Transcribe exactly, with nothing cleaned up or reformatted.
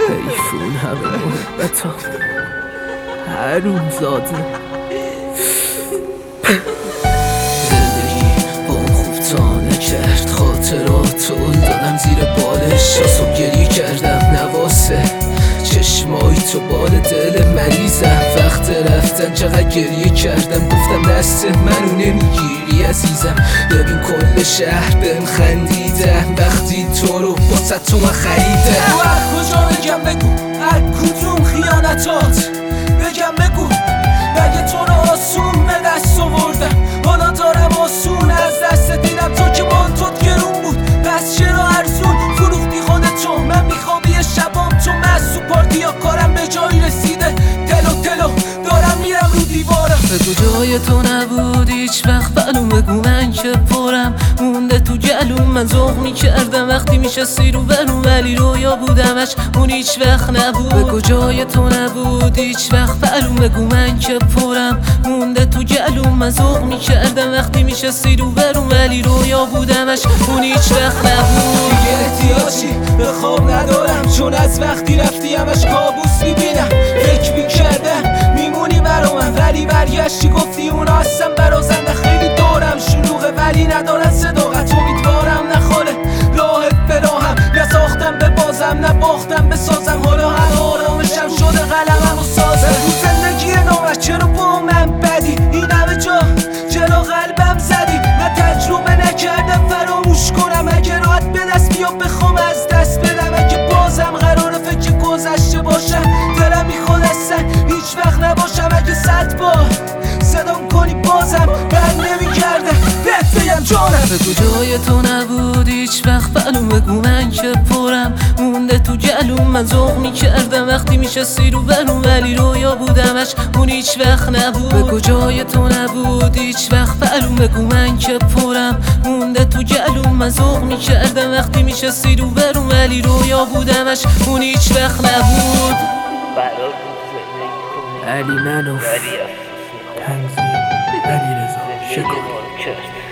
حیفون همه محبت ها حروم زاده زندگی با اون خوب تا نکرد خاطرات رو دادم زیر بالش صبح گریه کردم نواسه چشمایی تو بال دل مریضم وقت رفتن چقدر گریه کردم گفتم دست منو نمیگیری عزیزم ببین کل شهر بهم خندیدن وقتی تو رو با تو من خریدم تو هر کجا بگم بگو هر کدوم خیانتات بگم بگو مگه تو رو آسون به دست آوردم حالا دارم آسون از دست دیدم تو که مانتوت گرون بود پس چرا ارزون فروختی خودتو من میخوام یه شبام تو مست و پارتی یا کارم به جایی رسیده تلو تلو دارم میرم رو دیوارم بگو جای تو نبود هیچ وقت بلو بگو من که پرم مونده تو گلوم من ذوق میکردم وقتی میشستی رو برو ولی رویا بودمش اون هیچ وقت نبود بگو جای تو نبود هیچ وقت بلو بگو من که پرم مونده تو گلوم من ذوق میکردم وقتی میشستی رو برو ولی رویا بودمش اون هیچ وقت نبود دیگه احتیاجی به خواب ندارم چون از وقتی رفتی همش کابوس میبینم فکر میکردم میمونی برا من ولی برگشتی گفتی اونا هستن برازنده خیلی دارم شلوغه ولی ندارن صداقت امیدوارم نخوره راحت به راهم نساختم به بازم نباختم به سازم حالا هر آرامشم شده قلمم و سازم رو زندگی نامش چرا با من بدی این همه جا چرا قلبم زدی نه تجربه نکردم فراموش کنم اگه راحت به دست بیا بخوام از دست بدم اگه بازم قراره فکر گذشته باشم دلم میخواد اصلا هیچ وقت نباشم اگه صد بار صدام کنی بازم بر نمیگردم بهت بگم جانم بگو جای تو نبود هیچ وقت بلو بگو من که پرم مونده تو گلوم من ذوق میکردم وقتی میشستی رو برو ولی رویا بودمش اون هیچ وقت نبود بگو جای تو نبود هیچ وقت بلو بگو من که پرم مونده تو گلوم من ذوق میکردم وقتی میشستی رو برو ولی رویا بودمش اون هیچ وقت نبود علی منو تنظیم علی رضا شکر